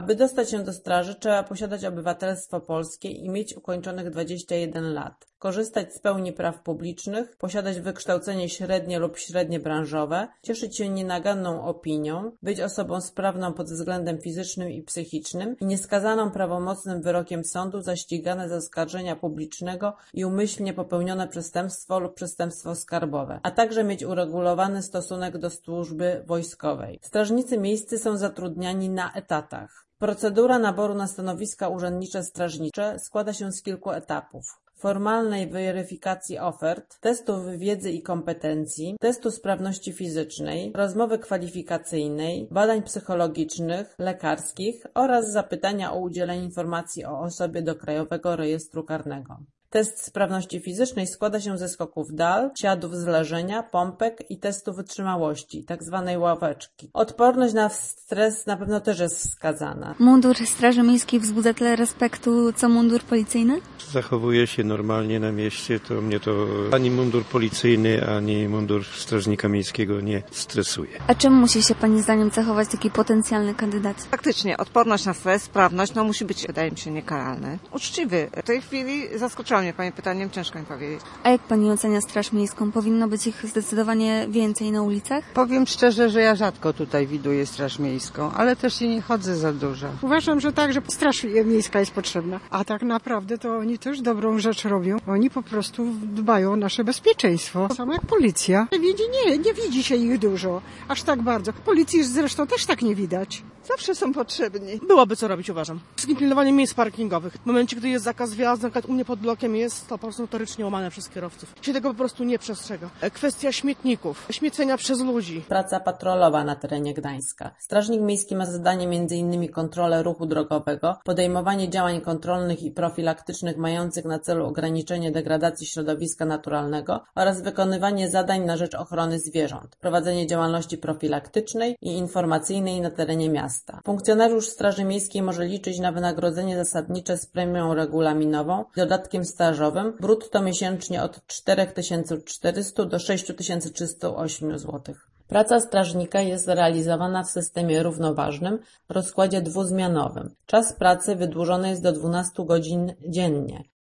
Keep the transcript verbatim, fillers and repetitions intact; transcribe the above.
Aby dostać się do straży, trzeba posiadać obywatelstwo polskie i mieć ukończonych dwadzieścia jeden lat, korzystać z pełni praw publicznych, posiadać wykształcenie średnie lub średnie branżowe, cieszyć się nienaganną opinią, być osobą sprawną pod względem fizycznym i psychicznym i nieskazaną prawomocnym wyrokiem sądu za ścigane z oskarżenia publicznego i umyślnie popełnione przestępstwo lub przestępstwo skarbowe, a także mieć uregulowany stosunek do służby wojskowej. Strażnicy miejscy są zatrudniani na etatach. Procedura naboru na stanowiska urzędnicze strażnicze składa się z kilku etapów: formalnej weryfikacji ofert, testów wiedzy i kompetencji, testu sprawności fizycznej, rozmowy kwalifikacyjnej, badań psychologicznych, lekarskich oraz zapytania o udzielenie informacji o osobie do Krajowego Rejestru Karnego. Test sprawności fizycznej składa się ze skoków dal, siadów z leżenia, pompek i testu wytrzymałości, tzw. ławeczki. Odporność na stres na pewno też jest wskazana. Mundur Straży Miejskiej wzbudza tyle respektu, co mundur policyjny? Zachowuje się normalnie na mieście, to mnie to ani mundur policyjny, ani mundur strażnika miejskiego nie stresuje. A czym musi się Pani zdaniem cechować taki potencjalny kandydat? Faktycznie, odporność na stres, sprawność, no musi być, wydaje mi się, niekaralny. Uczciwy. W tej chwili zaskoczyła mnie Pani pytaniem, ciężko mi powiedzieć. A jak Pani ocenia Straż Miejską? Powinno być ich zdecydowanie więcej na ulicach? Powiem szczerze, że ja rzadko tutaj widuję Straż Miejską, ale też i nie chodzę za dużo. Uważam, że tak, że Straż Miejska jest potrzebna. A tak naprawdę to oni też dobrą rzecz robią. Oni po prostu dbają o nasze bezpieczeństwo. Samo jak policja. Widzi, nie, nie widzi się ich dużo. Aż tak bardzo. Policji zresztą też tak nie widać. Zawsze są potrzebni. Byłoby co robić, uważam. Z pilnowaniem miejsc parkingowych. W momencie, gdy jest zakaz wjazdu, na przykład u mnie pod blokiem jest to po prostu notorycznie łamane przez kierowców. Się tego po prostu nie przestrzega. Kwestia śmietników, śmiecenia przez ludzi. Praca patrolowa na terenie Gdańska. Strażnik miejski ma za zadanie między innymi kontrolę ruchu drogowego, podejmowanie działań kontrolnych i profilaktycznych mających na celu ograniczenie degradacji środowiska naturalnego oraz wykonywanie zadań na rzecz ochrony zwierząt, prowadzenie działalności profilaktycznej i informacyjnej na terenie miasta. Funkcjonariusz Straży Miejskiej może liczyć na wynagrodzenie zasadnicze z premią regulaminową i dodatkiem stażowym, brutto miesięcznie od cztery tysiące czterysta do sześć tysięcy trzysta osiem złotych. Praca strażnika jest realizowana w systemie równoważnym w rozkładzie dwuzmianowym. Czas pracy wydłużony jest do dwunastu godzin dziennie.